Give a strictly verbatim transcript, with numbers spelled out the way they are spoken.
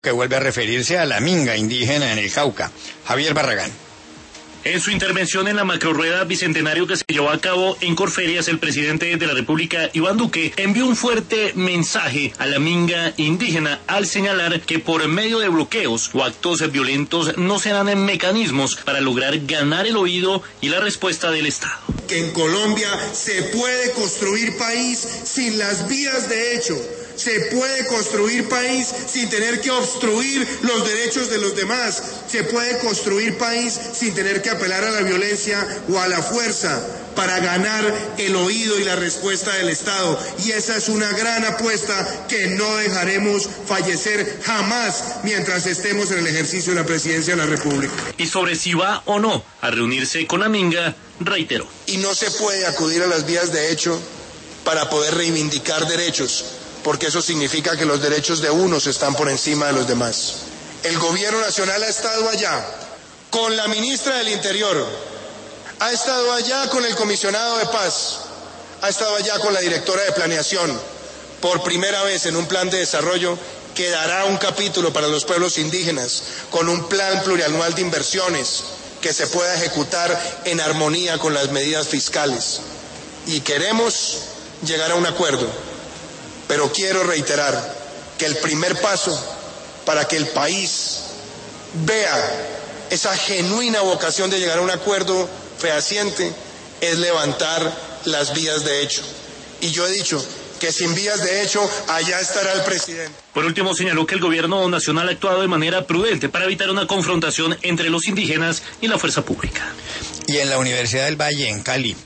que vuelve a referirse a la minga indígena en el Cauca. Javier Barragán. En su intervención en la macrorrueda bicentenario que se llevó a cabo en Corferias, el presidente de la República, Iván Duque, envió un fuerte mensaje a la minga indígena al señalar que por medio de bloqueos o actos violentos no se dan mecanismos para lograr ganar el oído y la respuesta del Estado. Que en Colombia se puede construir país sin las vías de hecho. Se puede construir país sin tener que obstruir los derechos de los demás. Se puede construir país sin tener que apelar a la violencia o a la fuerza para ganar el oído y la respuesta del Estado. Y esa es una gran apuesta que no dejaremos fallecer jamás mientras estemos en el ejercicio de la presidencia de la República. Y sobre si va o no a reunirse con la minga, reiteró. Y no se puede acudir a las vías de hecho para poder reivindicar derechos, porque eso significa que los derechos de unos están por encima de los demás. El gobierno nacional ha estado allá con la ministra del Interior, ha estado allá con el comisionado de paz, ha estado allá con la directora de planeación. Por primera vez en un plan de desarrollo que dará un capítulo para los pueblos indígenas, con un plan plurianual de inversiones que se pueda ejecutar en armonía con las medidas fiscales. Y queremos llegar a un acuerdo. Pero quiero reiterar que el primer paso para que el país vea esa genuina vocación de llegar a un acuerdo fehaciente es levantar las vías de hecho. Y yo he dicho que sin vías de hecho, allá estará el presidente. Por último, señaló que el gobierno nacional ha actuado de manera prudente para evitar una confrontación entre los indígenas y la fuerza pública. Y en la Universidad del Valle, en Cali,